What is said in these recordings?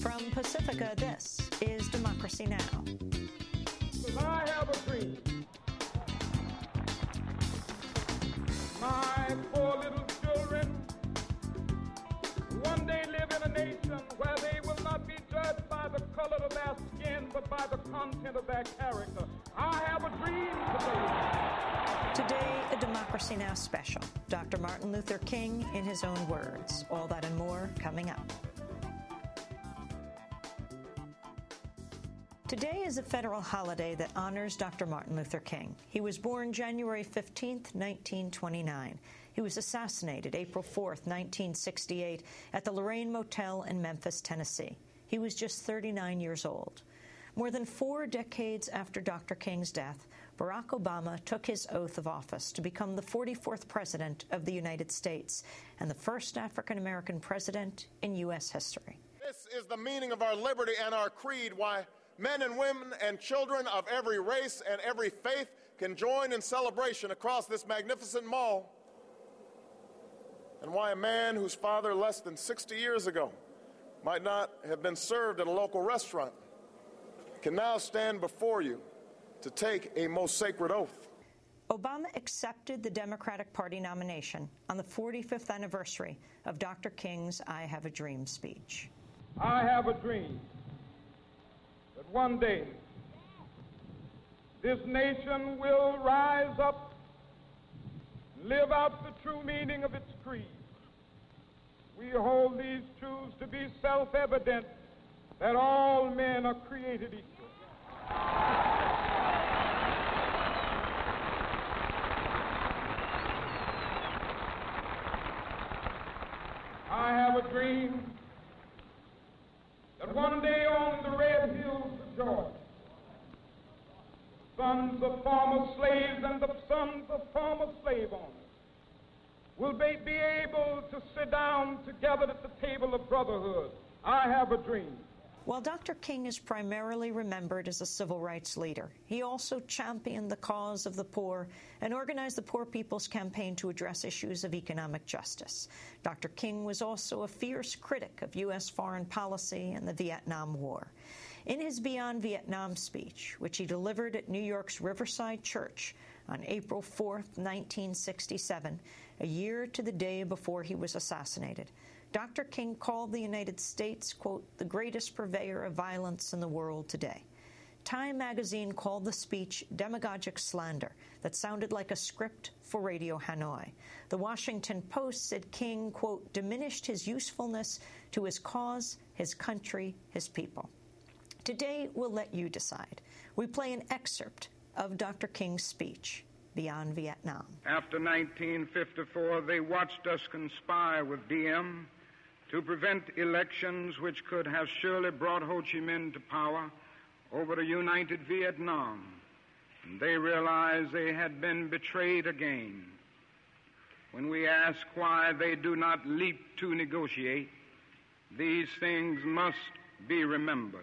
From Pacifica, this is Democracy Now! I have a dream. My poor little children one day live in a nation where they will not be judged by the color of their skin, but by the content of their character. I have a dream today. Today, a Democracy Now! Special. Dr. Martin Luther King in his own words. All that and more coming up. Today is a federal holiday that honors Dr. Martin Luther King. He was born January 15, 1929. He was assassinated April 4, 1968, at the Lorraine Motel in Memphis, Tennessee. He was just 39 years old. More than 4 decades after Dr. King's death, Barack Obama took his oath of office to become the 44th President of the United States and the first African-American president in U.S. history. This is the meaning of our liberty and our creed, why men and women and children of every race and every faith can join in celebration across this magnificent mall, and why a man whose father less than 60 years ago might not have been served at a local restaurant can now stand before you to take a most sacred oath. Obama accepted the Democratic Party nomination on the 45th anniversary of Dr. King's I Have a Dream speech. I have a dream that one day this nation will rise up and live out the true meaning of its creed. We hold these truths to be self-evident, that all men are created equal. I have a dream that one day on the red hills of Georgia, sons of former slaves and the sons of former slave owners will be able to sit down together at the table of brotherhood. I have a dream. While Dr. King is primarily remembered as a civil rights leader, he also championed the cause of the poor and organized the Poor People's Campaign to address issues of economic justice. Dr. King was also a fierce critic of U.S. foreign policy and the Vietnam War. In his Beyond Vietnam speech, which he delivered at New York's Riverside Church on April 4, 1967, a year to the day before he was assassinated, Dr. King called the United States, quote, the greatest purveyor of violence in the world today. Time magazine called the speech demagogic slander that sounded like a script for Radio Hanoi. The Washington Post said King, quote, diminished his usefulness to his cause, his country, his people. Today, we'll let you decide. We play an excerpt of Dr. King's speech, Beyond Vietnam. After 1954, they watched us conspire with Diem to prevent elections which could have surely brought Ho Chi Minh to power over a united Vietnam. And they realized they had been betrayed again. When we ask why they do not leap to negotiate, these things must be remembered.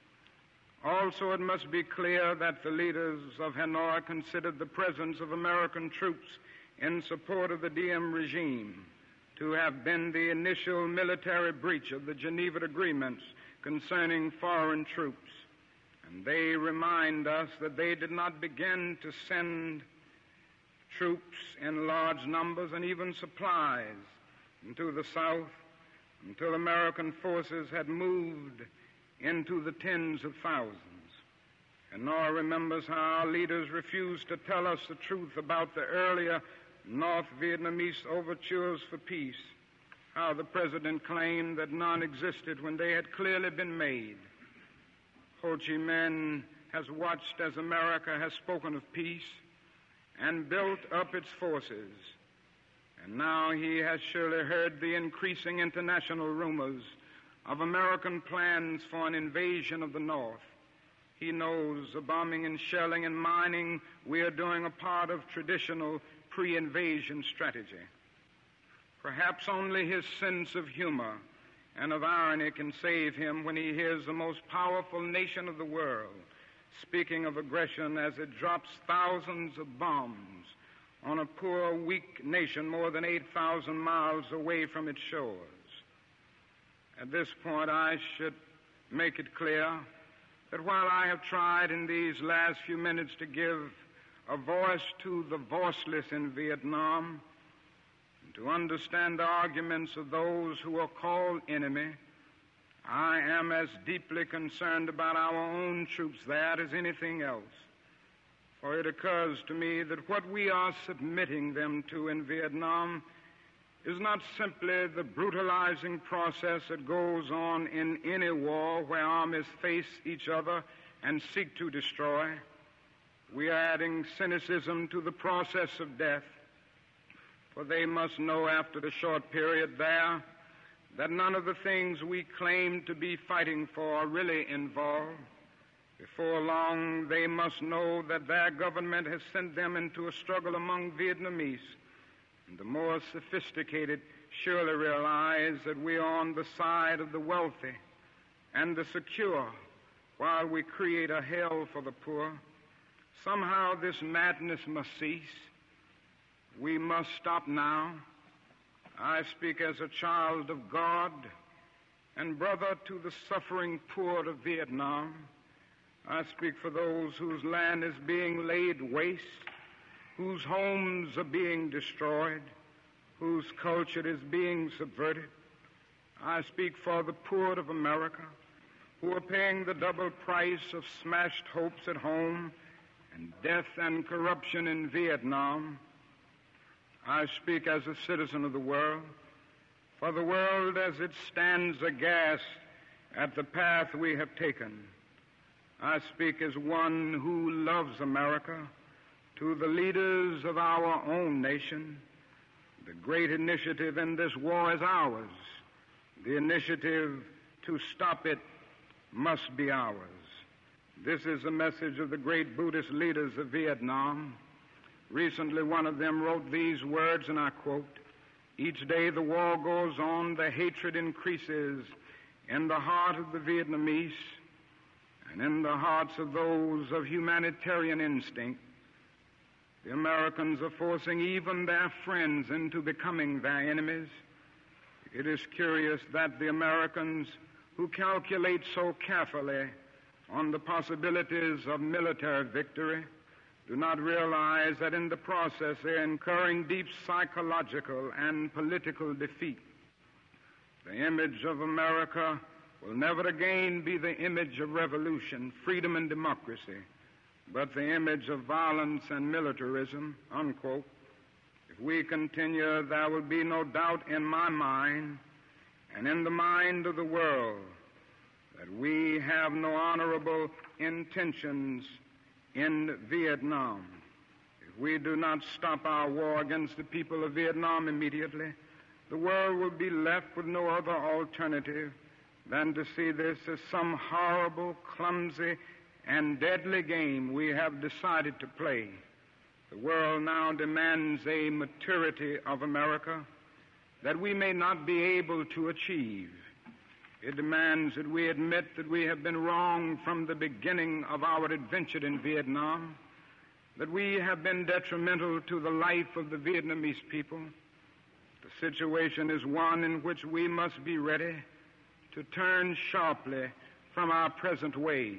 Also, it must be clear that the leaders of Hanoi considered the presence of American troops in support of the Diem regime to have been the initial military breach of the Geneva Agreements concerning foreign troops. And they remind us that they did not begin to send troops in large numbers and even supplies into the South until American forces had moved into the tens of thousands. Hanoi remembers how our leaders refused to tell us the truth about the earlier North Vietnamese overtures for peace, how the president claimed that none existed when they had clearly been made. Ho Chi Minh has watched as America has spoken of peace and built up its forces, and now he has surely heard the increasing international rumors of American plans for an invasion of the North. He knows the bombing and shelling and mining we are doing a part of traditional pre-invasion strategy. Perhaps only his sense of humor and of irony can save him when he hears the most powerful nation of the world speaking of aggression as it drops thousands of bombs on a poor, weak nation more than 8,000 miles away from its shores. At this point, I should make it clear that while I have tried in these last few minutes to give a voice to the voiceless in Vietnam, and to understand the arguments of those who are called enemy, I am as deeply concerned about our own troops there as anything else. For it occurs to me that what we are submitting them to in Vietnam is not simply the brutalizing process that goes on in any war where armies face each other and seek to destroy. We are adding cynicism to the process of death, for they must know after the short period there that none of the things we claim to be fighting for are really involved. Before long, they must know that their government has sent them into a struggle among Vietnamese. And the more sophisticated surely realize that we are on the side of the wealthy and the secure while we create a hell for the poor. Somehow this madness must cease. We must stop now. I speak as a child of God and brother to the suffering poor of Vietnam. I speak for those whose land is being laid waste, whose homes are being destroyed, whose culture is being subverted. I speak for the poor of America, who are paying the double price of smashed hopes at home and death and corruption in Vietnam. I speak as a citizen of the world, for the world as it stands aghast at the path we have taken. I speak as one who loves America, to the leaders of our own nation. The great initiative in this war is ours. The initiative to stop it must be ours. This is the message of the great Buddhist leaders of Vietnam. Recently, one of them wrote these words, and I quote, "Each day the war goes on, the hatred increases in the heart of the Vietnamese and in the hearts of those of humanitarian instinct. The Americans are forcing even their friends into becoming their enemies. It is curious that the Americans, who calculate so carefully on the possibilities of military victory, do not realize that in the process they are incurring deep psychological and political defeat. The image of America will never again be the image of revolution, freedom, and democracy, but the image of violence and militarism," unquote. If we continue, there will be no doubt in my mind and in the mind of the world that we have no honorable intentions in Vietnam. If we do not stop our war against the people of Vietnam immediately, the world will be left with no other alternative than to see this as some horrible, clumsy, and deadly game we have decided to play. The world now demands a maturity of America that we may not be able to achieve. It demands that we admit that we have been wrong from the beginning of our adventure in Vietnam, that we have been detrimental to the life of the Vietnamese people. The situation is one in which we must be ready to turn sharply from our present ways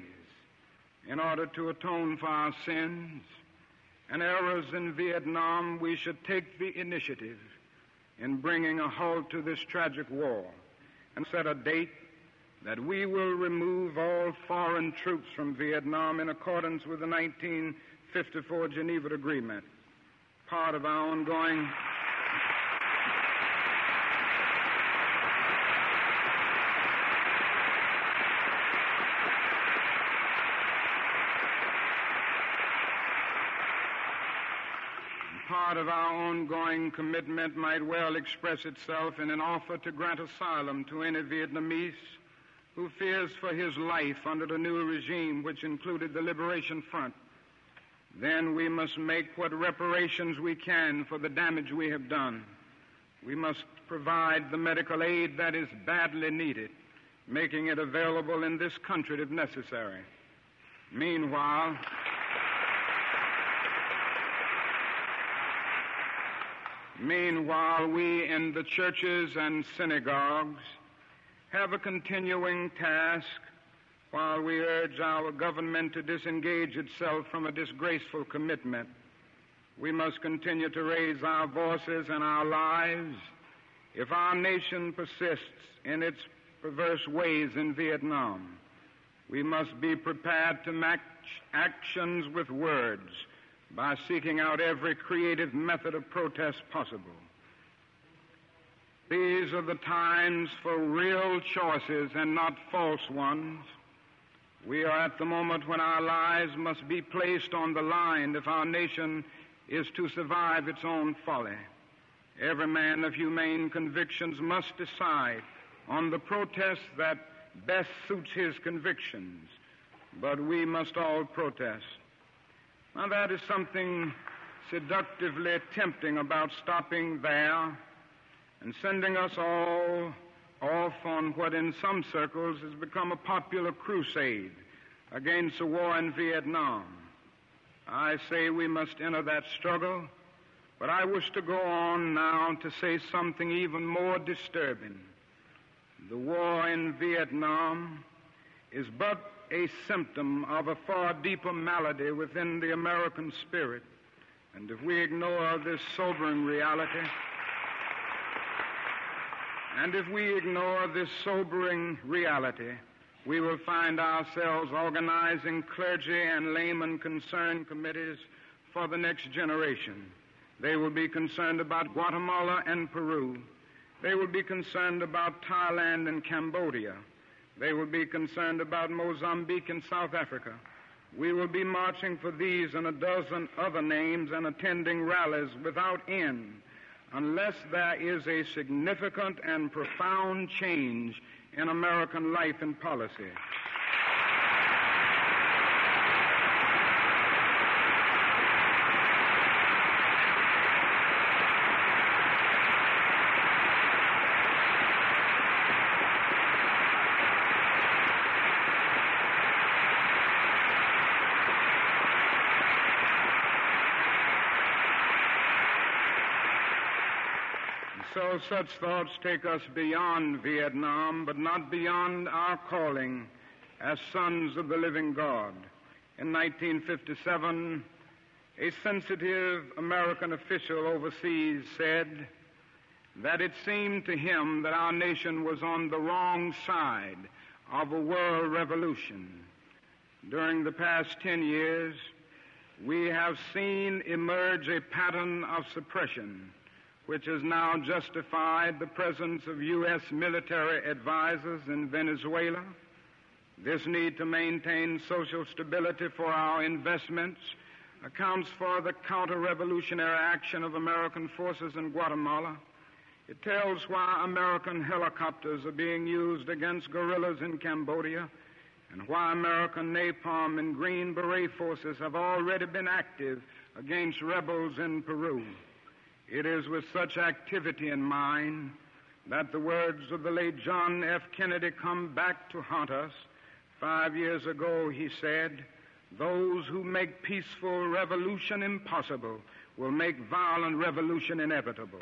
in order to atone for our sins and errors in Vietnam. We should take the initiative in bringing a halt to this tragic war and set a date that we will remove all foreign troops from Vietnam in accordance with the 1954 Geneva Agreement. Part of our ongoing commitment might well express itself in an offer to grant asylum to any Vietnamese who fears for his life under the new regime, which included the Liberation Front. Then we must make what reparations we can for the damage we have done. We must provide the medical aid that is badly needed, making it available in this country if necessary. Meanwhile, we in the churches and synagogues have a continuing task while we urge our government to disengage itself from a disgraceful commitment, we must continue to raise our voices and our lives if our nation persists in its perverse ways in Vietnam. We must be prepared to match actions with words by seeking out every creative method of protest possible. These are the times for real choices and not false ones. We are at the moment when our lives must be placed on the line if our nation is to survive its own folly. Every man of humane convictions must decide on the protest that best suits his convictions, but we must all protest. Now, that is something seductively tempting about stopping there and sending us all off on what in some circles has become a popular crusade against the war in Vietnam. I say we must enter that struggle, but I wish to go on now to say something even more disturbing. The war in Vietnam is but a symptom of a far deeper malady within the American spirit, and if we ignore this sobering reality, we will find ourselves organizing clergy and layman concern committees for the next generation. They will be concerned about Guatemala and Peru. They will be concerned about Thailand and Cambodia. They will be concerned about Mozambique and South Africa. We will be marching for these and a dozen other names and attending rallies without end unless there is a significant and profound change in American life and policy. So such thoughts take us beyond Vietnam, but not beyond our calling as sons of the living God. In 1957, a sensitive American official overseas said that it seemed to him that our nation was on the wrong side of a world revolution. During the past 10 years, we have seen emerge a pattern of suppression which has now justified the presence of U.S. military advisors in Venezuela. This need to maintain social stability for our investments accounts for the counter-revolutionary action of American forces in Guatemala. It tells why American helicopters are being used against guerrillas in Cambodia and why American napalm and Green Beret forces have already been active against rebels in Peru. It is with such activity in mind that the words of the late John F. Kennedy come back to haunt us. 5 years ago, he said, "Those who make peaceful revolution impossible will make violent revolution inevitable."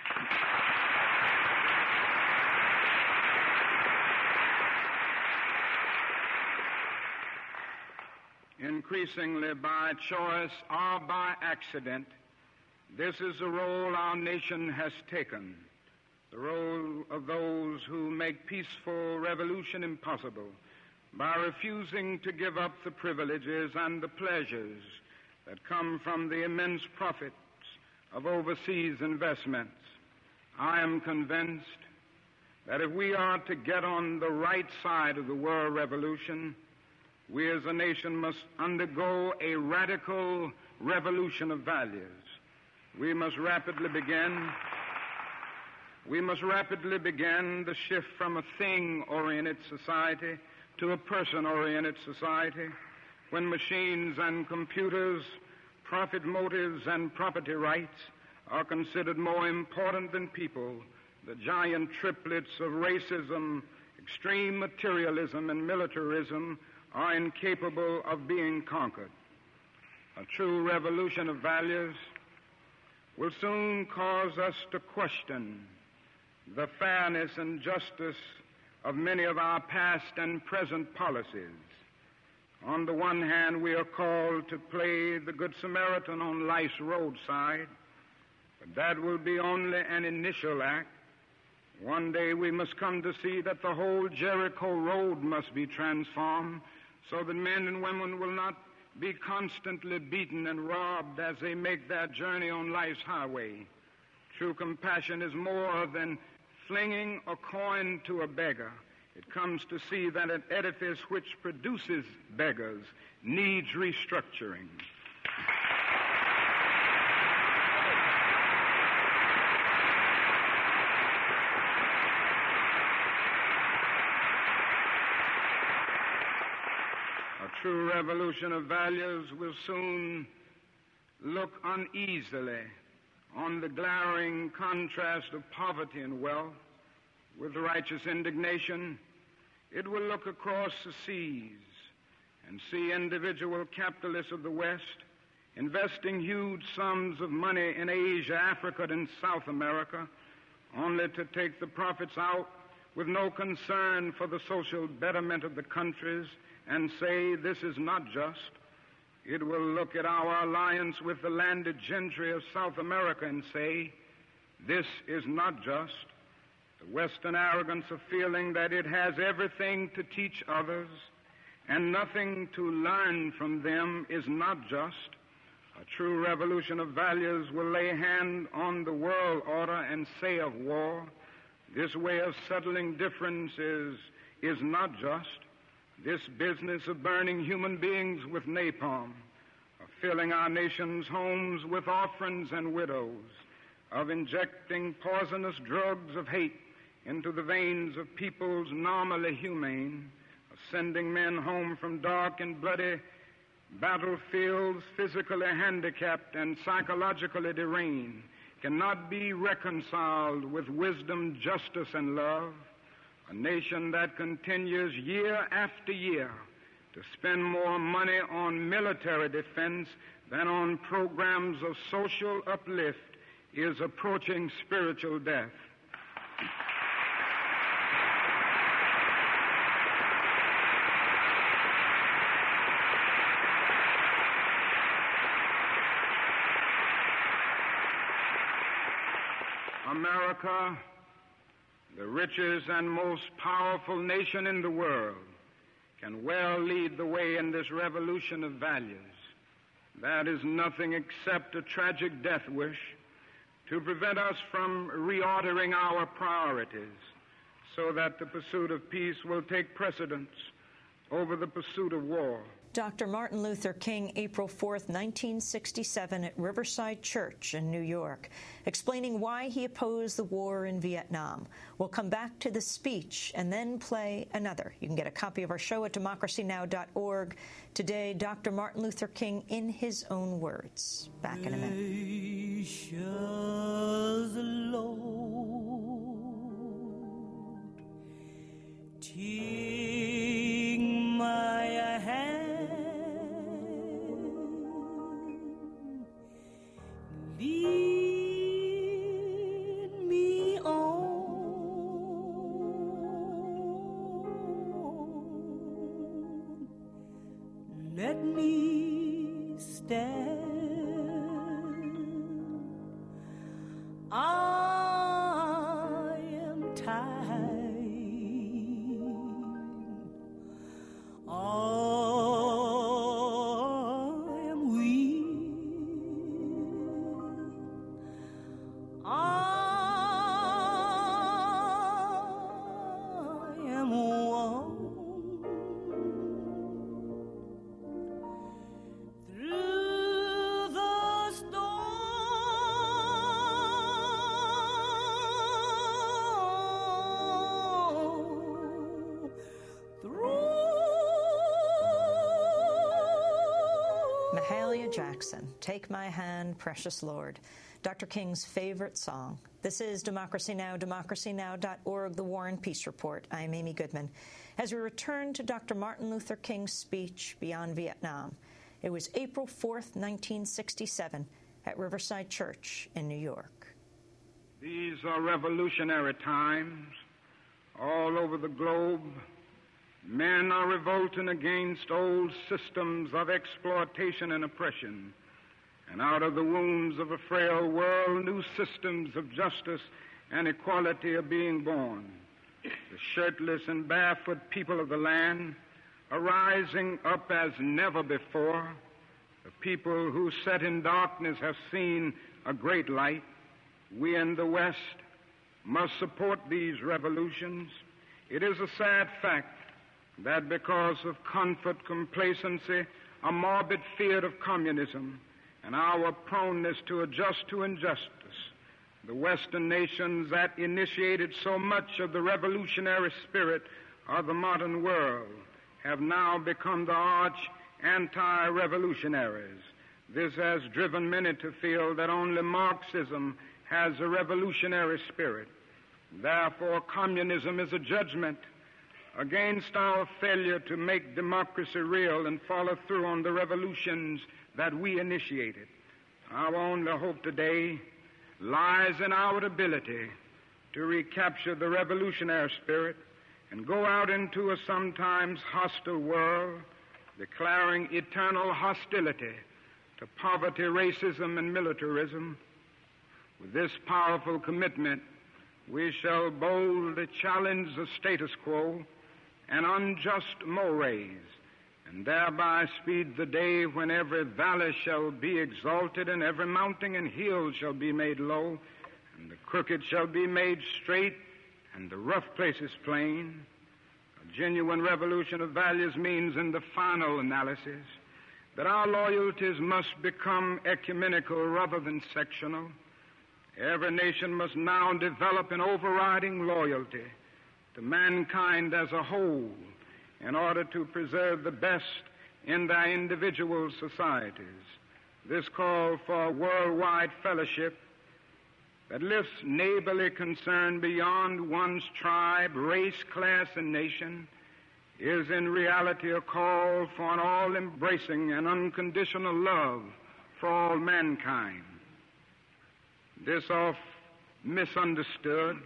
Increasingly by choice or by accident, this is the role our nation has taken, the role of those who make peaceful revolution impossible by refusing to give up the privileges and the pleasures that come from the immense profits of overseas investments. I am convinced that if we are to get on the right side of the world revolution, we as a nation must undergo a radical revolution of values. We must rapidly begin the shift from a thing-oriented society to a person-oriented society, when machines and computers, profit motives and property rights are considered more important than people. The giant triplets of racism, extreme materialism, and militarism are incapable of being conquered. A true revolution of values will soon cause us to question the fairness and justice of many of our past and present policies. On the one hand, we are called to play the Good Samaritan on life's roadside, but that will be only an initial act. One day we must come to see that the whole Jericho road must be transformed so that men and women will not be constantly beaten and robbed as they make their journey on life's highway. True compassion is more than flinging a coin to a beggar. It comes to see that an edifice which produces beggars needs restructuring. A true revolution of values will soon look uneasily on the glaring contrast of poverty and wealth. With righteous indignation, it will look across the seas and see individual capitalists of the West investing huge sums of money in Asia, Africa, and South America, only to take the profits out with no concern for the social betterment of the countries and say this is not just. It will look at our alliance with the landed gentry of South America and say this is not just. The Western arrogance of feeling that it has everything to teach others and nothing to learn from them is not just. A true revolution of values will lay hand on the world order and say of war, this way of settling differences is not just. This business of burning human beings with napalm, of filling our nation's homes with orphans and widows, of injecting poisonous drugs of hate into the veins of peoples normally humane, of sending men home from dark and bloody battlefields physically handicapped and psychologically deranged, cannot be reconciled with wisdom, justice, and love. A nation that continues year after year to spend more money on military defense than on programs of social uplift is approaching spiritual death. America, the richest and most powerful nation in the world, can well lead the way in this revolution of values. That is nothing except a tragic death wish to prevent us from reordering our priorities so that the pursuit of peace will take precedence over the pursuit of war. Dr. Martin Luther King, April 4th, 1967, at Riverside Church in New York, explaining why he opposed the war in Vietnam. We'll come back to the speech and then play another. You can get a copy of our show at democracynow.org. Today, Dr. Martin Luther King in his own words. Back in a minute. The Lord, take my hand. Lead me on. Let me stand. I am tired. Mahalia Jackson, Take My Hand, Precious Lord, Dr. King's favorite song. This is Democracy Now!, democracynow.org, The War and Peace Report. I'm Amy Goodman. As we return to Dr. Martin Luther King's speech Beyond Vietnam, it was April 4th, 1967, at Riverside Church in New York. These are revolutionary times. All over the globe, men are revolting against old systems of exploitation and oppression, and out of the wombs of a frail world, new systems of justice and equality are being born. The shirtless and barefoot people of the land are rising up as never before. The people who sat in darkness have seen a great light. We in the West must support these revolutions. It is a sad fact that because of comfort, complacency, a morbid fear of communism, and our proneness to adjust to injustice, the Western nations that initiated so much of the revolutionary spirit of the modern world have now become the arch anti-revolutionaries. This has driven many to feel that only Marxism has a revolutionary spirit. Therefore, communism is a judgment against our failure to make democracy real and follow through on the revolutions that we initiated. Our only hope today lies in our ability to recapture the revolutionary spirit and go out into a sometimes hostile world, declaring eternal hostility to poverty, racism, and militarism. With this powerful commitment, we shall boldly challenge the status quo and unjust mores, and thereby speed the day when every valley shall be exalted and every mountain and hill shall be made low, and the crooked shall be made straight and the rough places plain. A genuine revolution of values means, in the final analysis, that our loyalties must become ecumenical rather than sectional. Every nation must now develop an overriding loyalty to mankind as a whole in order to preserve the best in their individual societies. This call for worldwide fellowship that lifts neighborly concern beyond one's tribe, race, class, and nation is in reality a call for an all-embracing and unconditional love for all mankind. This oft misunderstood,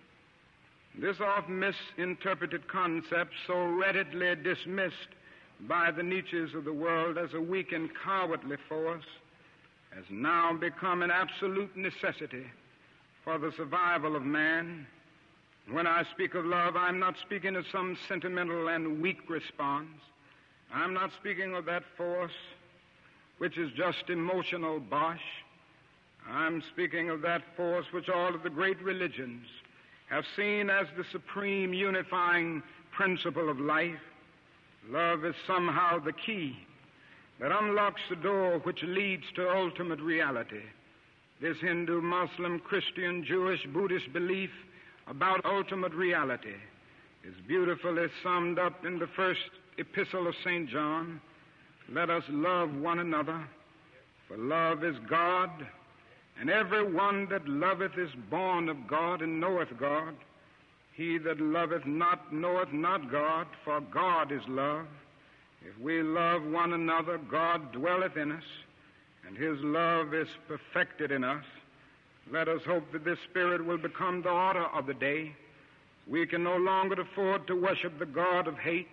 this oft misinterpreted concept, so readily dismissed by the Nietzsches of the world as a weak and cowardly force, has now become an absolute necessity for the survival of man. When I speak of love, I'm not speaking of some sentimental and weak response. I'm not speaking of that force which is just emotional bosh. I'm speaking of that force which all of the great religions have seen as the supreme unifying principle of life. Love is somehow the key that unlocks the door which leads to ultimate reality. This Hindu, Muslim, Christian, Jewish, Buddhist belief about ultimate reality is beautifully summed up in the first epistle of St. John. Let us love one another, for love is God, and every one that loveth is born of God and knoweth God. He that loveth not knoweth not God, for God is love. If we love one another, God dwelleth in us, and his love is perfected in us. Let us hope that this spirit will become the order of the day. We can no longer afford to worship the God of hate,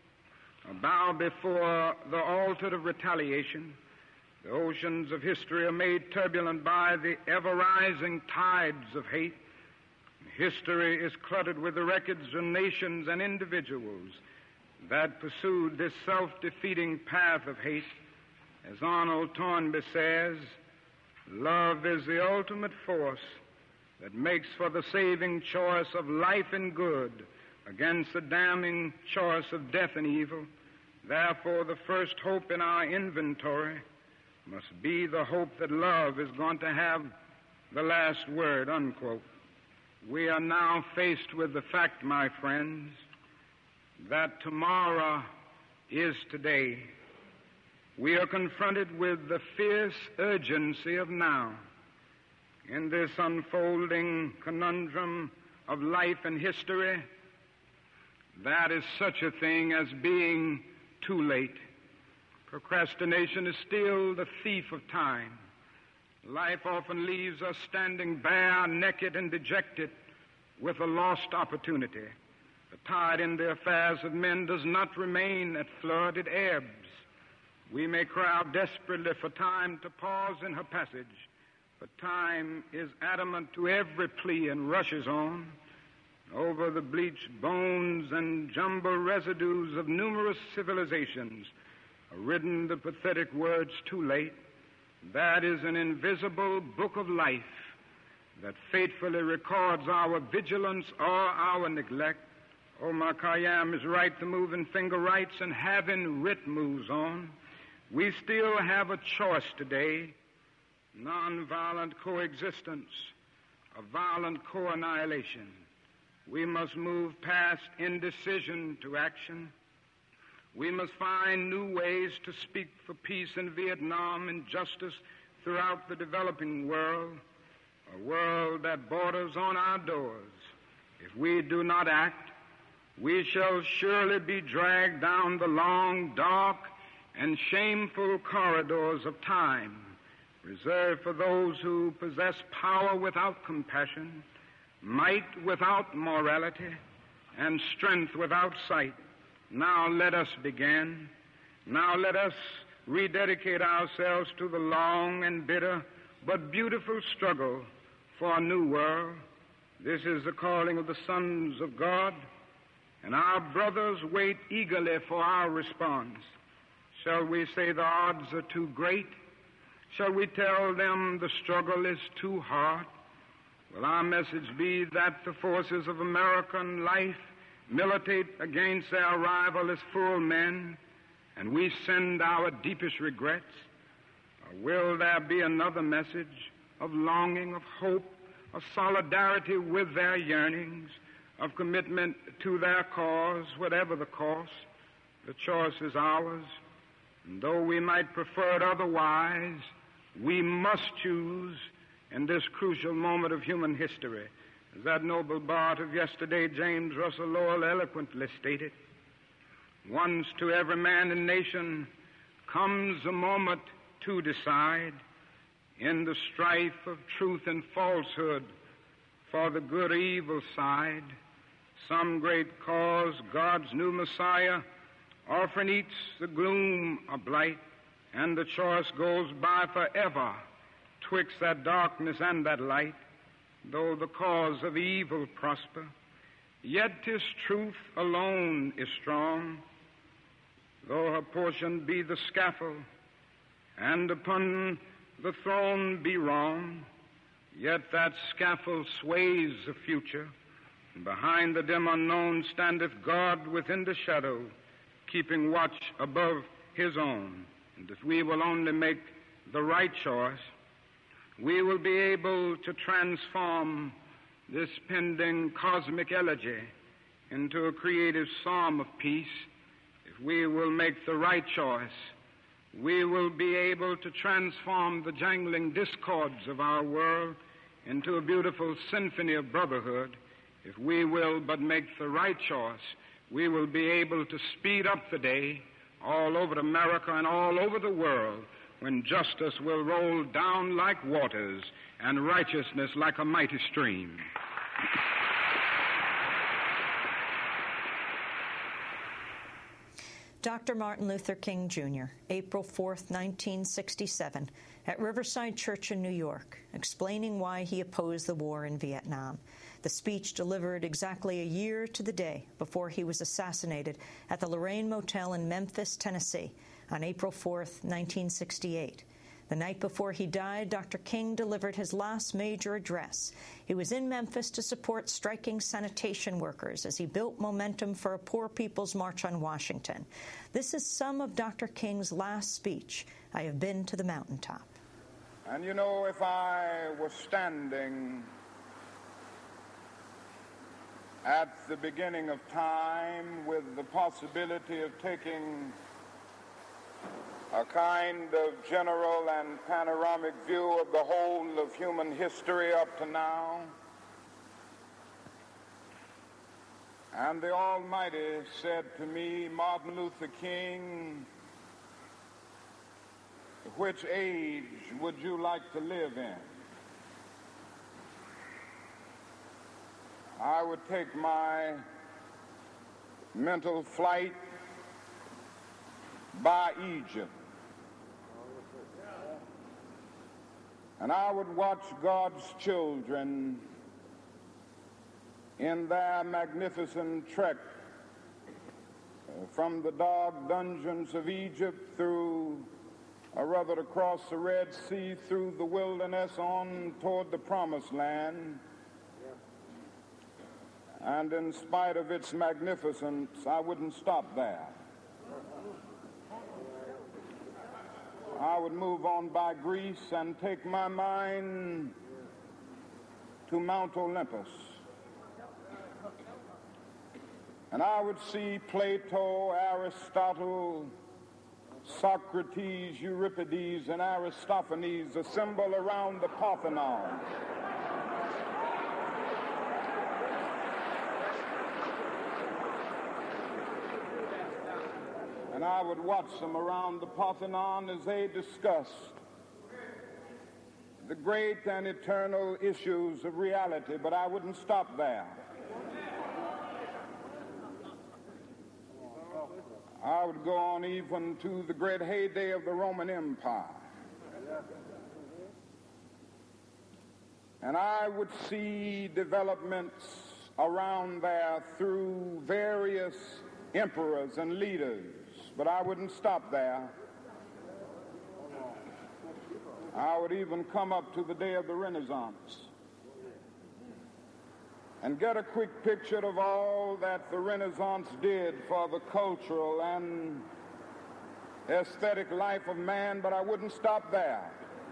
or bow before the altar of retaliation. The oceans of history are made turbulent by the ever-rising tides of hate. History is cluttered with the records of nations and individuals that pursued this self-defeating path of hate. As Arnold Toynbee says, love is the ultimate force that makes for the saving choice of life and good against the damning choice of death and evil. Therefore, the first hope in our inventory must be the hope that love is going to have the last word, unquote. We are now faced with the fact, my friends, that tomorrow is today. We are confronted with the fierce urgency of now. In this unfolding conundrum of life and history, that is such a thing as being too late. Procrastination is still the thief of time. Life often leaves us standing bare, naked, and dejected with a lost opportunity. The tide in the affairs of men does not remain at flood, it ebbs. We may cry out desperately for time to pause in her passage, but time is adamant to every plea and rushes on. Over the bleached bones and jumbled residues of numerous civilizations are written the pathetic words, too late. That is an invisible book of life that faithfully records our vigilance or our neglect. Omar Khayyam is right, the moving finger writes, and having writ moves on. We still have a choice today, nonviolent coexistence, a violent co-annihilation. We must move past indecision to action. We must find new ways to speak for peace in Vietnam and justice throughout the developing world, a world that borders on our doors. If we do not act, we shall surely be dragged down the long, dark, and shameful corridors of time, reserved for those who possess power without compassion, might without morality, and strength without sight. Now let us begin. Now let us rededicate ourselves to the long and bitter but beautiful struggle for a new world. This is the calling of the sons of God, and our brothers wait eagerly for our response. Shall we say the odds are too great? Shall we tell them the struggle is too hard? Will our message be that the forces of American life militate against their rival as full men, and we send our deepest regrets? Or will there be another message of longing, of hope, of solidarity with their yearnings, of commitment to their cause, whatever the cost? The choice is ours, and though we might prefer it otherwise, we must choose in this crucial moment of human history. As that noble bard of yesterday, James Russell Lowell, eloquently stated, once to every man and nation comes a moment to decide in the strife of truth and falsehood for the good or evil side. Some great cause, God's new Messiah, often eats the gloom of blight, and the choice goes by forever twixt that darkness and that light. Though the cause of evil prosper, yet 'tis truth alone is strong. Though her portion be the scaffold, and upon the throne be wrong, yet that scaffold sways the future, and behind the dim unknown standeth God within the shadow, keeping watch above his own. And if we will only make the right choice, we will be able to transform this pending cosmic elegy into a creative psalm of peace. If we will make the right choice, we will be able to transform the jangling discords of our world into a beautiful symphony of brotherhood. If we will but make the right choice, we will be able to speed up the day all over America and all over the world, when justice will roll down like waters and righteousness like a mighty stream. Dr. Martin Luther King, Jr., April 4th, 1967, at Riverside Church in New York, explaining why he opposed the war in Vietnam. The speech delivered exactly a year to the day before he was assassinated at the Lorraine Motel in Memphis, Tennessee, on April 4th, 1968. The night before he died, Dr. King delivered his last major address. He was in Memphis to support striking sanitation workers as he built momentum for a Poor People's March on Washington. This is some of Dr. King's last speech. I have been to the mountaintop. And you know, if I was standing at the beginning of time with the possibility of taking a kind of general and panoramic view of the whole of human history up to now, and the Almighty said to me, Martin Luther King, which age would you like to live in? I would take my mental flight by Egypt. And I would watch God's children in their magnificent trek from the dark dungeons of Egypt through, or rather across the Red Sea, through the wilderness on toward the Promised Land. And in spite of its magnificence, I wouldn't stop there. I would move on by Greece and take my mind to Mount Olympus. And I would see Plato, Aristotle, Socrates, Euripides, and Aristophanes assemble around the Parthenon. And I would watch them around the Parthenon as they discussed the great and eternal issues of reality, but I wouldn't stop there. I would go on even to the great heyday of the Roman Empire. And I would see developments around there through various emperors and leaders, but I wouldn't stop there. I would even come up to the day of the Renaissance and get a quick picture of all that the Renaissance did for the cultural and aesthetic life of man, but I wouldn't stop there.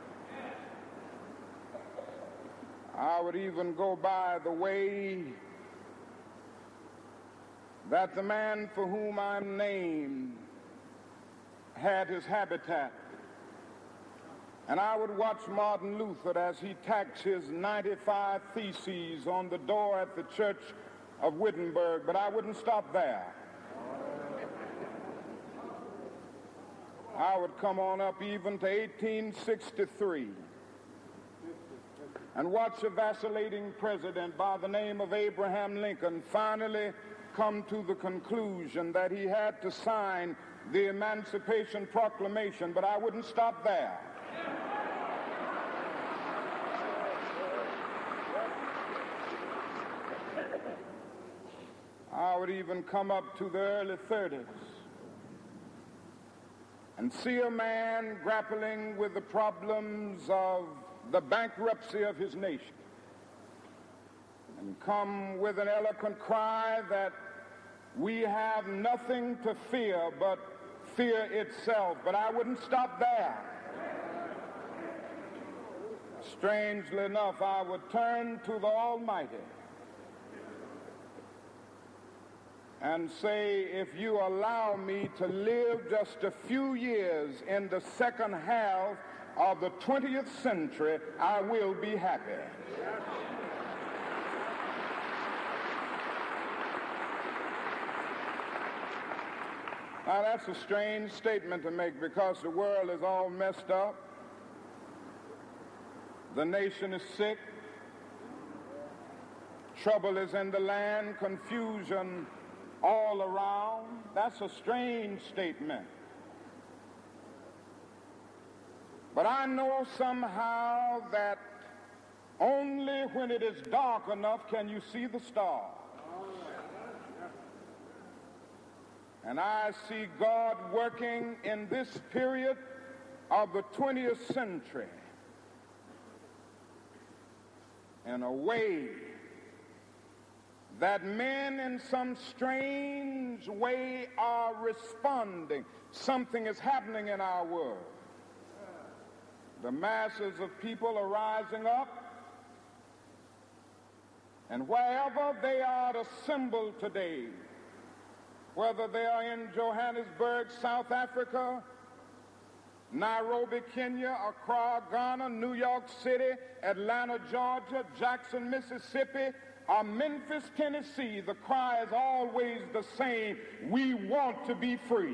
I would even go by the way that the man for whom I'm named had his habitat. And I would watch Martin Luther as he tacks his 95 Theses on the door at the Church of Wittenberg, but I wouldn't stop there. I would come on up even to 1863 and watch a vacillating president by the name of Abraham Lincoln finally come to the conclusion that he had to sign the Emancipation Proclamation, but I wouldn't stop there. I would even come up to the early 30s and see a man grappling with the problems of the bankruptcy of his nation and come with an eloquent cry that we have nothing to fear but fear itself. But I wouldn't stop there. Strangely enough, I would turn to the Almighty and say, if you allow me to live just a few years in the second half of the 20th century, I will be happy. Now, that's a strange statement to make because the world is all messed up. The nation is sick. Trouble is in the land, confusion all around. That's a strange statement. But I know somehow that only when it is dark enough can you see the stars. And I see God working in this period of the 20th century in a way that men in some strange way are responding. Something is happening in our world. The masses of people are rising up, and wherever they are assembled today, whether they are in Johannesburg, South Africa, Nairobi, Kenya, Accra, Ghana, New York City, Atlanta, Georgia, Jackson, Mississippi, or Memphis, Tennessee, the cry is always the same: we want to be free.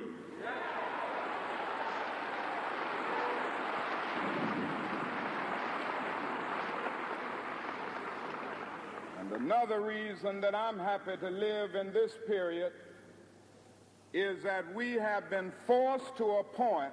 And another reason that I'm happy to live in this period is that we have been forced to a point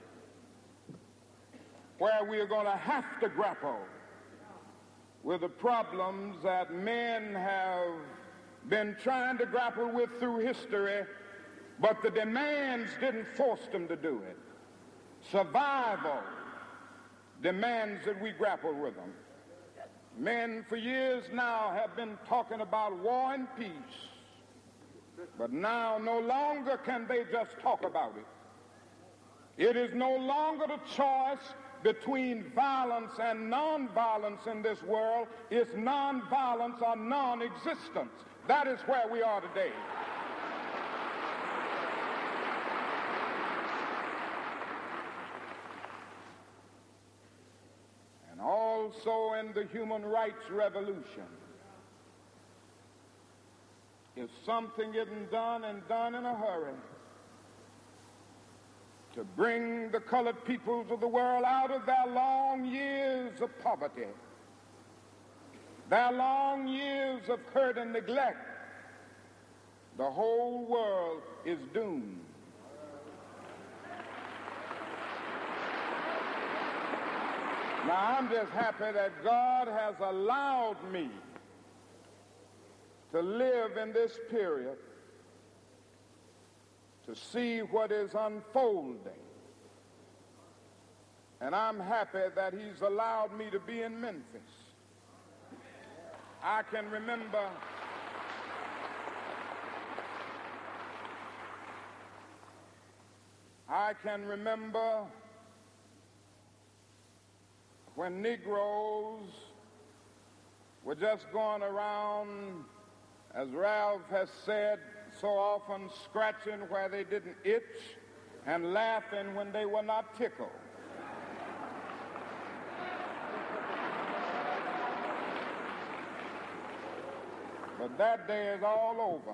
where we are going to have to grapple with the problems that men have been trying to grapple with through history, but the demands didn't force them to do it. Survival demands that we grapple with them. Men for years now have been talking about war and peace, but now no longer can they just talk about it. It is no longer the choice between violence and non-violence in this world. It's non-violence or non-existence. That is where we are today. And also in the human rights revolution, if something isn't done and done in a hurry to bring the colored peoples of the world out of their long years of poverty, their long years of hurt and neglect, the whole world is doomed. Now, I'm just happy that God has allowed me to live in this period to see what is unfolding. And I'm happy that he's allowed me to be in Memphis. I can remember when Negroes were just going around, as Ralph has said, so often scratching where they didn't itch and laughing when they were not tickled. But that day is all over.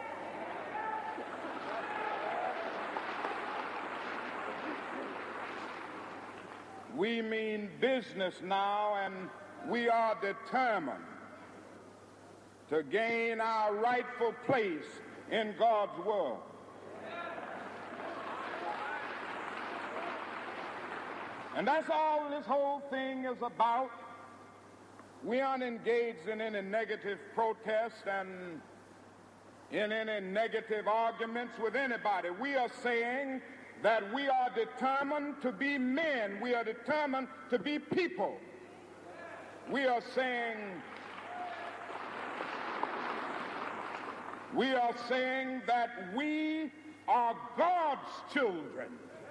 We mean business now, and we are determined to gain our rightful place in God's world. And that's all this whole thing is about. We aren't engaged in any negative protest and in any negative arguments with anybody. We are saying that we are determined to be men. We are determined to be people. We are saying that we are God's children.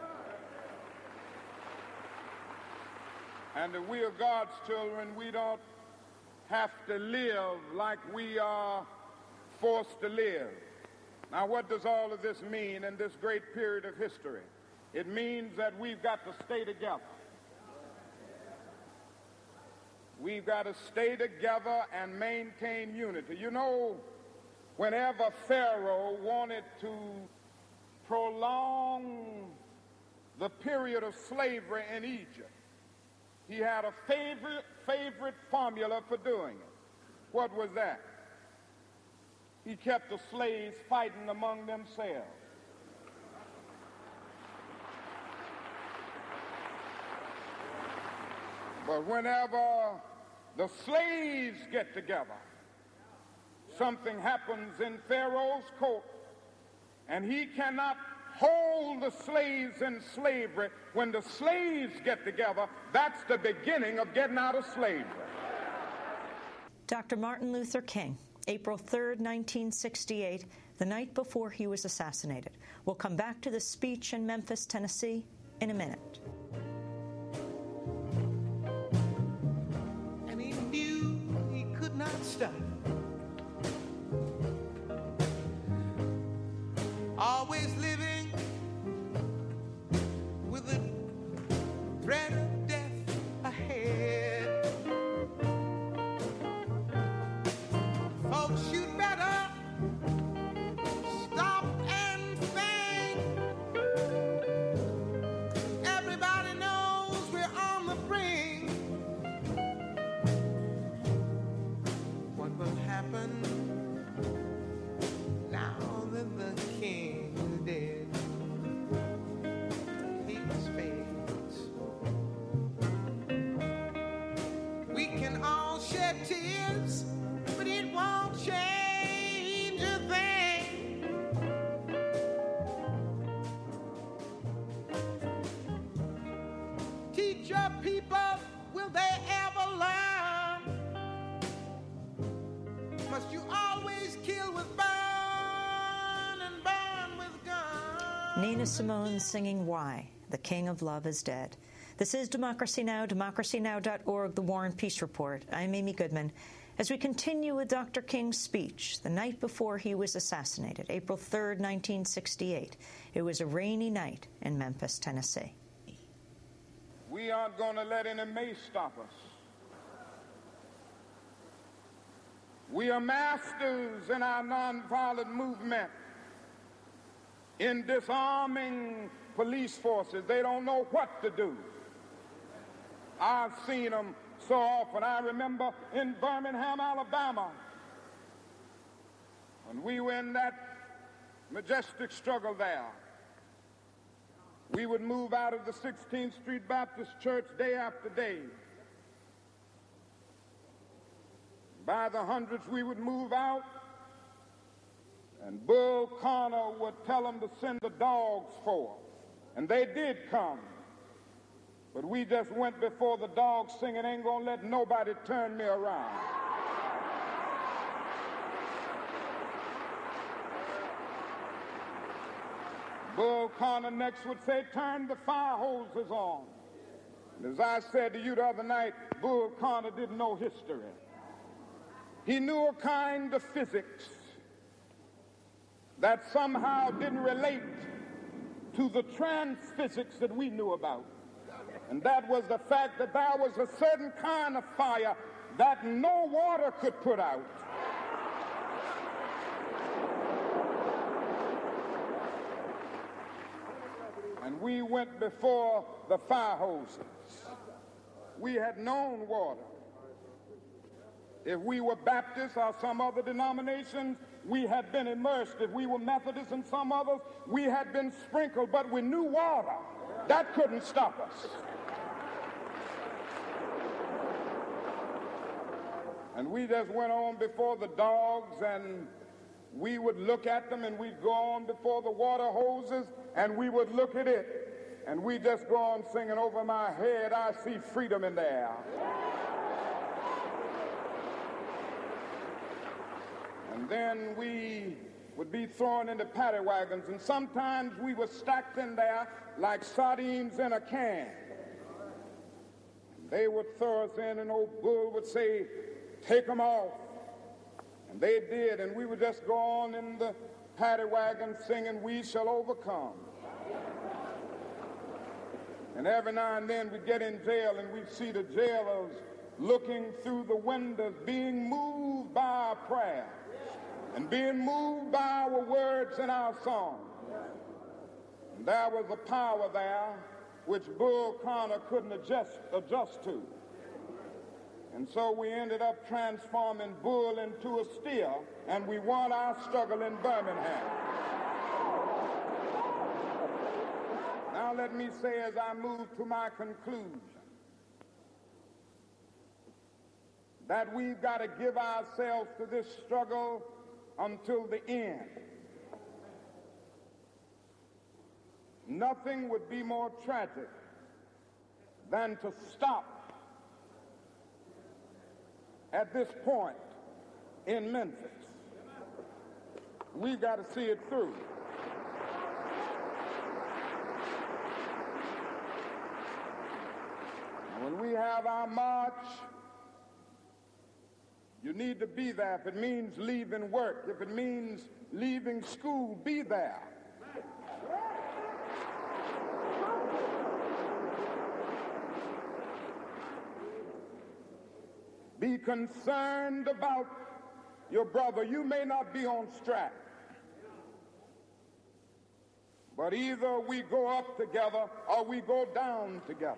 And if we are God's children, we don't have to live like we are forced to live. Now, what does all of this mean in this great period of history? It means that we've got to stay together. We've got to stay together and maintain unity. You know, whenever Pharaoh wanted to prolong the period of slavery in Egypt, he had a favorite formula for doing it. What was that? He kept the slaves fighting among themselves. But whenever the slaves get together, something happens in Pharaoh's court, and he cannot hold the slaves in slavery. When the slaves get together, that's the beginning of getting out of slavery. Dr. Martin Luther King, April 3rd, 1968, the night before he was assassinated. We'll come back to the speech in Memphis, Tennessee, in a minute. And he knew he could not stop. Always living with the dread of death ahead. Folks, you'd better stop and think. Everybody knows we're on the brink. What will people, will they ever learn? Must you always kill with burn and burn with guns? Nina Simone singing Why? The King of Love is Dead. This is Democracy Now!, democracynow.org, The War and Peace Report. I'm Amy Goodman. As we continue with Dr. King's speech the night before he was assassinated, April 3rd, 1968, it was a rainy night in Memphis, Tennessee. We aren't going to let any mace stop us. We are masters in our nonviolent movement in disarming police forces. They don't know what to do. I've seen them so often. I remember in Birmingham, Alabama, when we were in that majestic struggle there, we would move out of the 16th Street Baptist Church day after day. By the hundreds, we would move out, and Bull Connor would tell them to send the dogs forth. And they did come. But we just went before the dogs singing, ain't gonna let nobody turn me around. Bull Connor next would say, turn the fire hoses on. And as I said to you the other night, Bull Connor didn't know history. He knew a kind of physics that somehow didn't relate to the transphysics that we knew about. And that was the fact that there was a certain kind of fire that no water could put out. And we went before the fire hoses. We had known water. If we were Baptists or some other denominations, we had been immersed. If we were Methodists and some others, we had been sprinkled, but we knew water. That couldn't stop us. And we just went on before the dogs, and we would look at them, and we'd go on before the water hoses, and we would look at it, and we just go on singing, over my head I see freedom in the air. And then we would be thrown into paddy wagons, and sometimes we were stacked in there like sardines in a can. And they would throw us in, and old Bull would say, take them off. And they did, and we would just go on in the paddy wagon singing, we shall overcome. And every now and then we'd get in jail, and we'd see the jailers looking through the windows, being moved by our prayer and being moved by our words and our song. And there was a power there which Bull Connor couldn't adjust to. And so we ended up transforming Bull into a steer, and we won our struggle in Birmingham. Now let me say, as I move to my conclusion, that we've got to give ourselves to this struggle until the end. Nothing would be more tragic than to stop at this point in Memphis. We've got to see it through. And when we have our march, you need to be there. If it means leaving work, if it means leaving school, be there. Be concerned about your brother. You may not be on strike, but either we go up together or we go down together.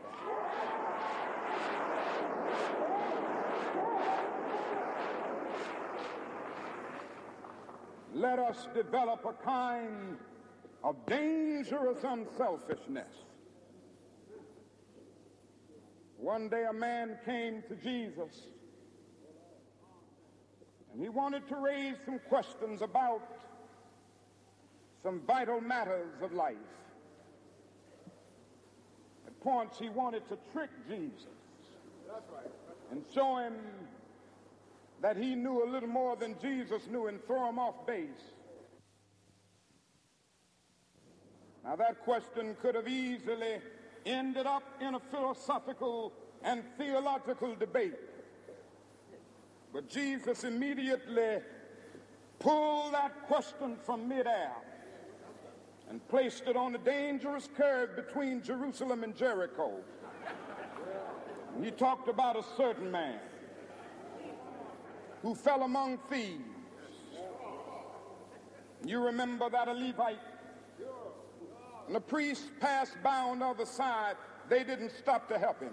Let us develop a kind of dangerous unselfishness. One day a man came to Jesus, and he wanted to raise some questions about some vital matters of life. points he wanted to trick Jesus and show him that he knew a little more than Jesus knew and throw him off base. Now that question could have easily ended up in a philosophical and theological debate. But Jesus immediately pulled that question from midair and placed it on a dangerous curve between Jerusalem and Jericho. And he talked about a certain man who fell among thieves. You remember that a Levite, and the priest passed by on the other side. They didn't stop to help him.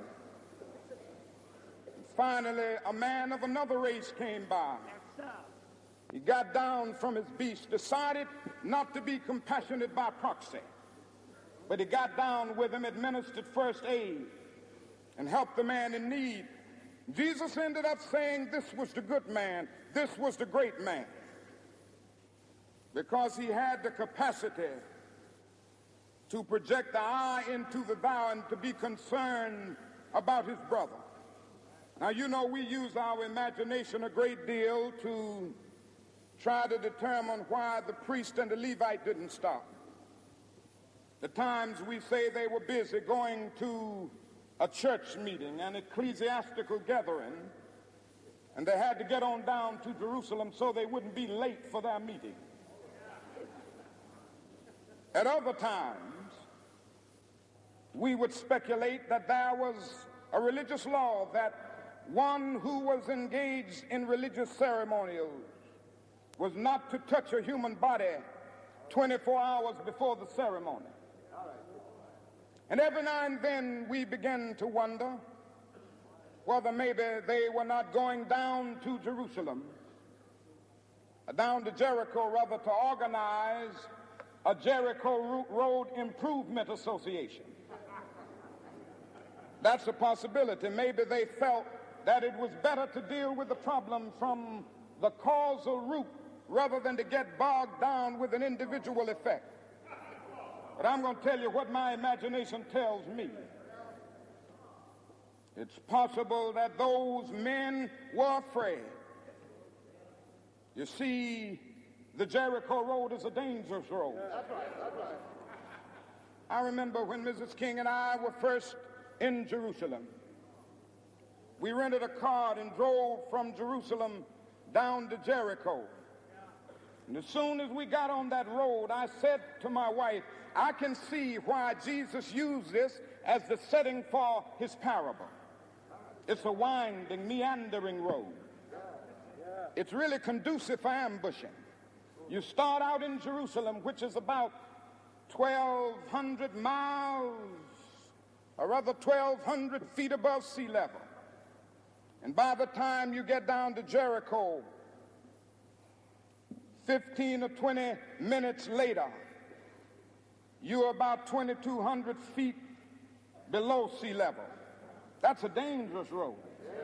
And finally, a man of another race came by. He got down from his beast, decided not to be compassionate by proxy, but he got down with him, administered first aid, and helped the man in need. Jesus ended up saying this was the good man, this was the great man, because he had the capacity to project the eye into the thou and to be concerned about his brother. Now, you know, we use our imagination a great deal to try to determine why the priest and the Levite didn't stop. The times we say they were busy going to a church meeting, an ecclesiastical gathering, and they had to get on down to Jerusalem so they wouldn't be late for their meeting. At other times, we would speculate that there was a religious law that one who was engaged in religious ceremonials was not to touch a human body 24 hours before the ceremony. And every now and then we begin to wonder whether maybe they were not going down to Jerusalem, down to Jericho rather, to organize a Jericho Road Improvement Association. That's a possibility. Maybe they felt that it was better to deal with the problem from the causal root rather than to get bogged down with an individual effect. But I'm going to tell you what my imagination tells me. It's possible that those men were afraid. You see, the Jericho Road is a dangerous road. That's right. I remember when Mrs. King and I were first in Jerusalem. We rented a car and drove from Jerusalem down to Jericho. And as soon as we got on that road, I said to my wife, I can see why Jesus used this as the setting for his parable. It's a winding, meandering road. It's really conducive for ambushing. You start out in Jerusalem, which is about 1,200 miles, or rather 1,200 feet above sea level. And by the time you get down to Jericho, 15 or 20 minutes later, you're about 2,200 feet below sea level. That's a dangerous road.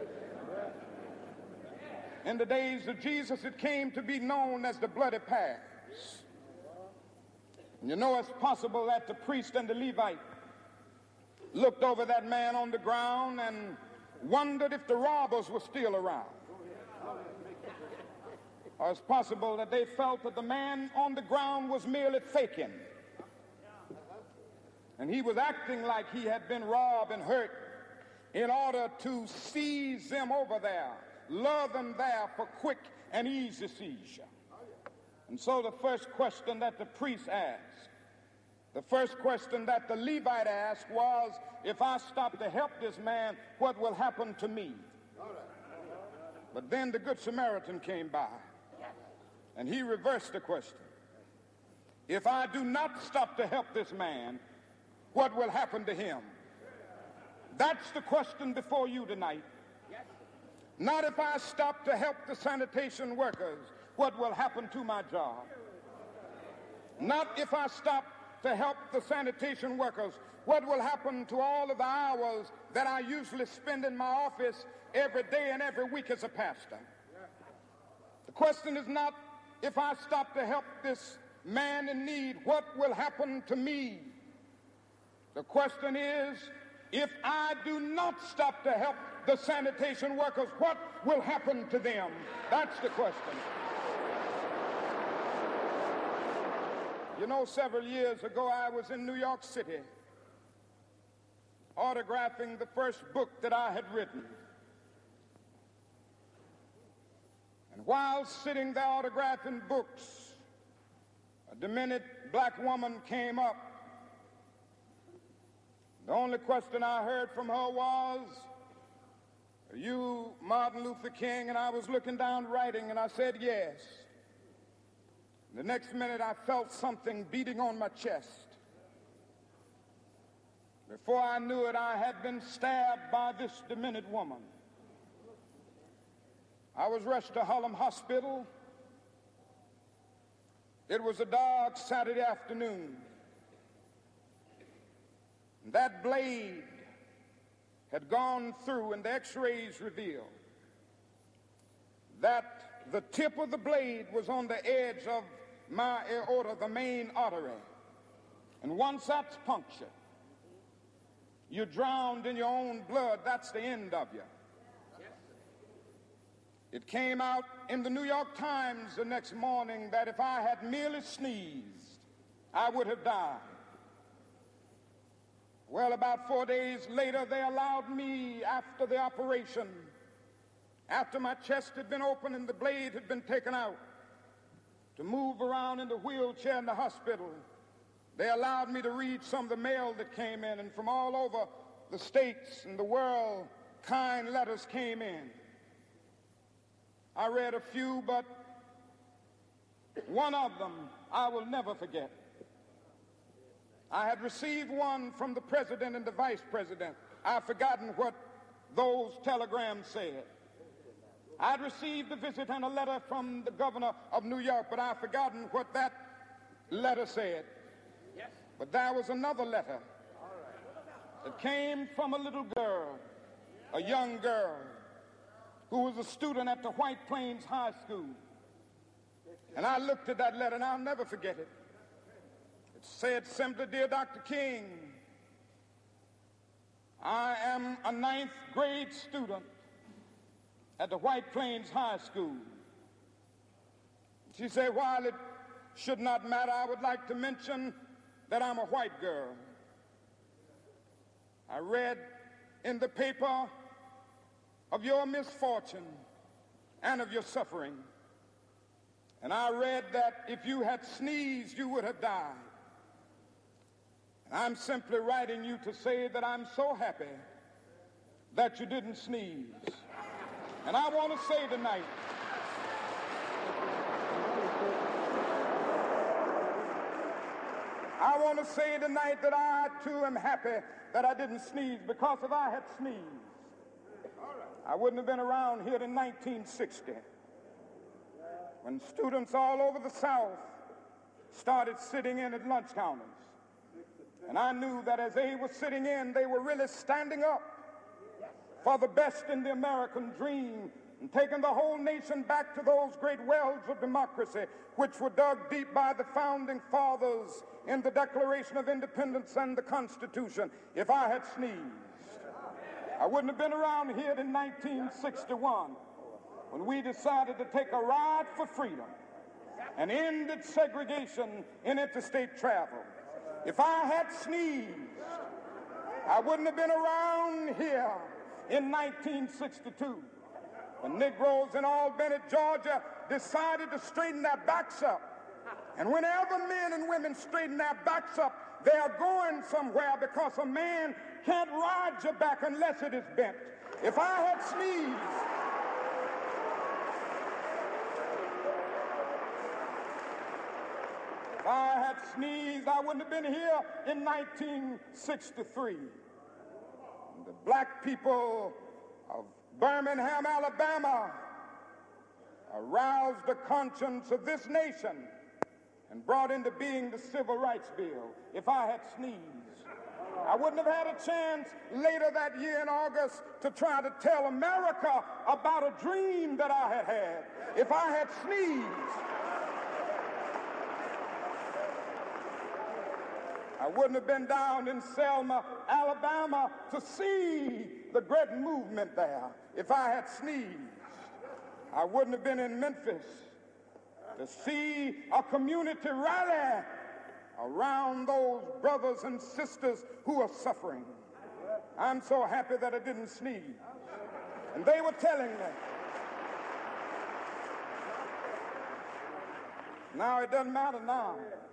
In the days of Jesus, it came to be known as the Bloody Pass. And you know, it's possible that the priest and the Levite looked over that man on the ground and wondered if the robbers were still around. Or it's possible that they felt that the man on the ground was merely faking. And he was acting like he had been robbed and hurt in order to seize them over there, lure them there for quick and easy seizure. And so the first question that the priest asked, the first question that the Levite asked was, if I stop to help this man, what will happen to me? But then the Good Samaritan came by, and he reversed the question. If I do not stop to help this man, what will happen to him? That's the question before you tonight. Not if I stop to help the sanitation workers, what will happen to my job? Not if I stop to help the sanitation workers, what will happen to all of the hours that I usually spend in my office every day and every week as a pastor? The question is not if I stop to help this man in need, what will happen to me? The question is, If I do not stop to help the sanitation workers, what will happen to them? That's the question. You know, several years ago, I was in New York City autographing the first book that I had written. And while sitting there autographing books, a demented black woman came up. The only question I heard from her was, "Are you Martin Luther King?" And I was looking down writing, and I said, "Yes." The next minute, I felt something beating on my chest. Before I knew it, I had been stabbed by this demented woman. I was rushed to Harlem Hospital. It was a dark Saturday afternoon. That blade had gone through, and the x-rays revealed that the tip of the blade was on the edge of my aorta, the main artery. And once that's punctured, you're drowned in your own blood. That's the end of you. It came out in the New York Times the next morning that if I had merely sneezed, I would have died. Well, about 4 days later, they allowed me, after the operation, after my chest had been opened and the blade had been taken out, to move around in the wheelchair in the hospital. They allowed me to read some of the mail that came in, and from all over the states and the world, kind letters came in. I read a few, but one of them I will never forget. I had received one from the president and the vice president. I've forgotten what those telegrams said. I'd received a visit and a letter from the governor of New York, but I've forgotten what that letter said. Yes. But there was another letter that came from a little girl, a young girl, who was a student at the White Plains High School. And I looked at that letter, and I'll never forget it. It said simply, "Dear Dr. King, I am a 9th grade student at the White Plains High School." She said, "While it should not matter, I would like to mention that I'm a white girl. I read in the paper of your misfortune and of your suffering. And I read that if you had sneezed, you would have died. And I'm simply writing you to say that I'm so happy that you didn't sneeze. And I want to say tonight, that I too am happy that I didn't sneeze, because if I had sneezed, I wouldn't have been around here in 1960, when students all over the South started sitting in at lunch counters. And I knew that as they were sitting in, they were really standing up for the best in the American dream and taking the whole nation back to those great wells of democracy which were dug deep by the founding fathers in the Declaration of Independence and the Constitution. If I had sneezed, I wouldn't have been around here in 1961 when we decided to take a ride for freedom and ended segregation in interstate travel. If I had sneezed, I wouldn't have been around here in 1962 when Negroes in Albany, Georgia decided to straighten their backs up. And whenever men and women straighten their backs up, they are going somewhere, because a man can't ride your back unless it is bent. If I had sneezed, I wouldn't have been here in 1963. The black people of Birmingham, Alabama, aroused the conscience of this nation and brought into being the Civil Rights Bill. If I had sneezed, I wouldn't have had a chance later that year in August to try to tell America about a dream that I had had. If I had sneezed, I I wouldn't have been down in Selma, Alabama to see the great movement there if I had sneezed. I wouldn't have been in Memphis to see a community rally around those brothers and sisters who are suffering. I'm so happy that I didn't sneeze. And they were telling me. Now it doesn't matter now.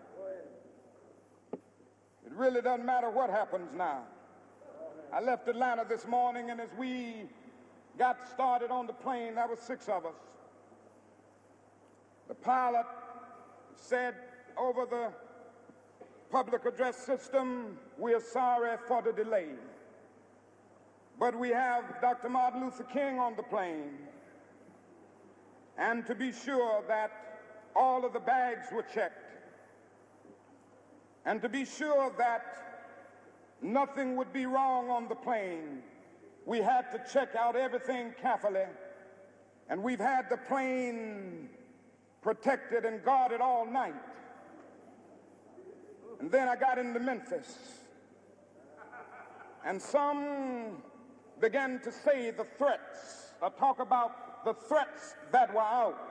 It really doesn't matter what happens now. I left Atlanta this morning, and as we got started on the plane, there were 6 of us. The pilot said over the public address system, "We are sorry for the delay, but we have Dr. Martin Luther King on the plane, and to be sure that all of the bags were checked, and to be sure that nothing would be wrong on the plane, we had to check out everything carefully, and we've had the plane protected and guarded all night." And then I got into Memphis, and some began to say the threats, or talk about the threats that were out.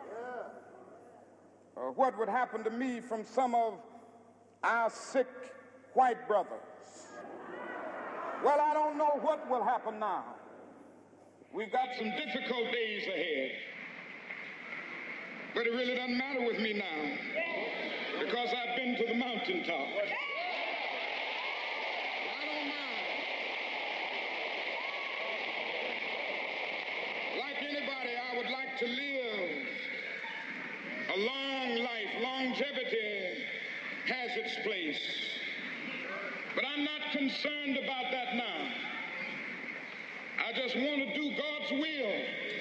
What would happen to me from some of our sick white brothers? Well, I don't know what will happen now. We've got some difficult days ahead. But it really doesn't matter with me now, because I've been to the mountaintop. I don't mind. Like anybody, I would like to live a long life. Longevity has its place. But I'm not concerned about that now. I just want to do God's will.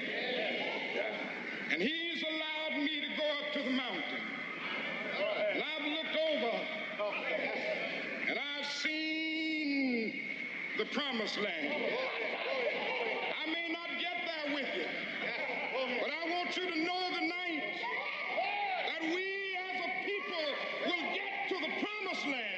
And He's allowed me to go up to the mountain. And I've looked over, and I've seen the promised land. I may not get there with you, but I want you to know tonight that we as a people will get to the promised land.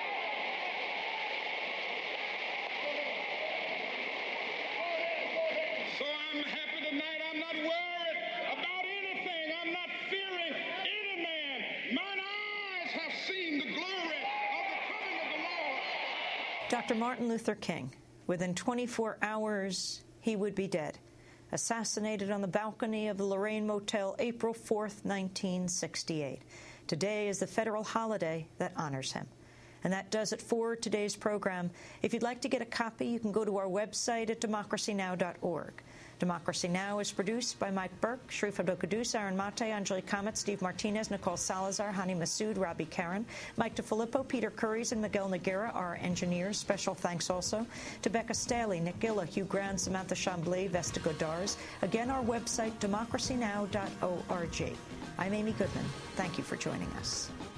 So I'm happy tonight. I'm not worried about anything. I'm not fearing any man. Mine eyes have seen the glory of the coming of the Lord. Dr. Martin Luther King. Within 24 hours, he would be dead. Assassinated on the balcony of the Lorraine Motel, April 4th, 1968. Today is the federal holiday that honors him. And that does it for today's program. If you'd like to get a copy, you can go to our website at democracynow.org. Democracy Now! Is produced by Mike Burke, Sharif Abdel-Quddus, Aaron Mate, Anjali Kamet, Steve Martinez, Nicole Salazar, Hani Massoud, Robbie Karen, Mike DeFilippo, Peter Curries, and Miguel Noguera are our engineers. Special thanks also to Becca Staley, Nick Gilla, Hugh Grant, Samantha Chambly, Vesta Godars. Again, our website, democracynow.org. I'm Amy Goodman. Thank you for joining us.